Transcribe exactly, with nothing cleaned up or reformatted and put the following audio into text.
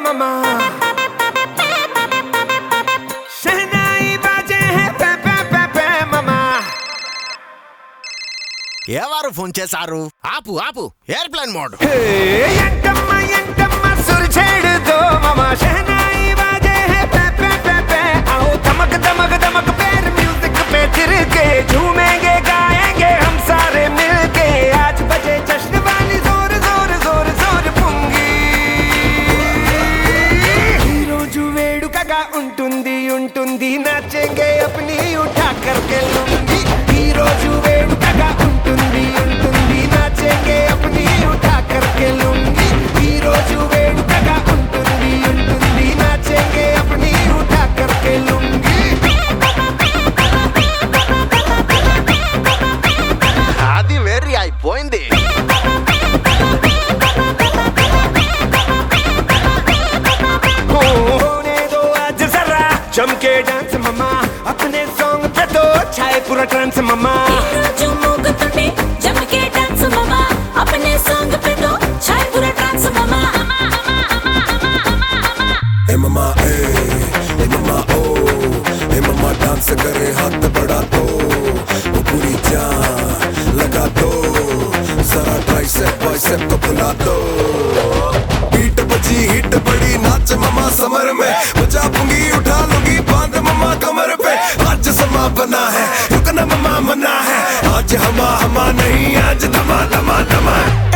मामा शहनाई बाजे है पे पे पे पे मामा ఎవరు ఫోన్ చేశారు? ఆపు ఆపు ఎయిర్ప్లేన్ మోడ్. ఎంటమ్మ ఎంటమ్మ సుర్చేడుతో మామా शहनाई बाजे है पे पे पे पे आओ धमक धमक धमक पैर म्यूजिक पे थिर के झूमेंगे गाएंगे हम सारे मिलके आज बजे जश्न वाली जोर जोर जोर जोर पुंगी ఈ రోజు వేడుకగా ఉంటుంది ఉంటుంది नाचेंगे अपनी उठा करके लूंगी ఈ రోజు వేడుకగా ఉంటుంది ఉంటుంది नाचेंगे अपनी उठा करके लूंगी ఈ రోజు వేడుకగా ఉంటుంది ఉంటుంది नाचेंगे अपनी उठा करके लूंगी అది వేరే అయిపోయింది. होने दो आज जरा चमके डांस मामा अपने सॉन्ग पे तो छाए पूरा ट्रांस मामा जो मोगतुंडे जमके डांस मामा अपने सॉन्ग पे तो छाए पूरा डांस मामा ए मामा ए ए मामा ओ ए मामा डांस करे हाथ बढ़ा दो वो पूरी जान लगा दो जरा ट्राइसेप बाइसेप को बुला दो बीट बजी हिट बड़ी नाच मामा समर में बजा पूंगी उठा लूंगी बांध मामा कमर पे आज समा बना है रुकना मामा मना है आज हमा हमा नहीं आज धमा धमा धमा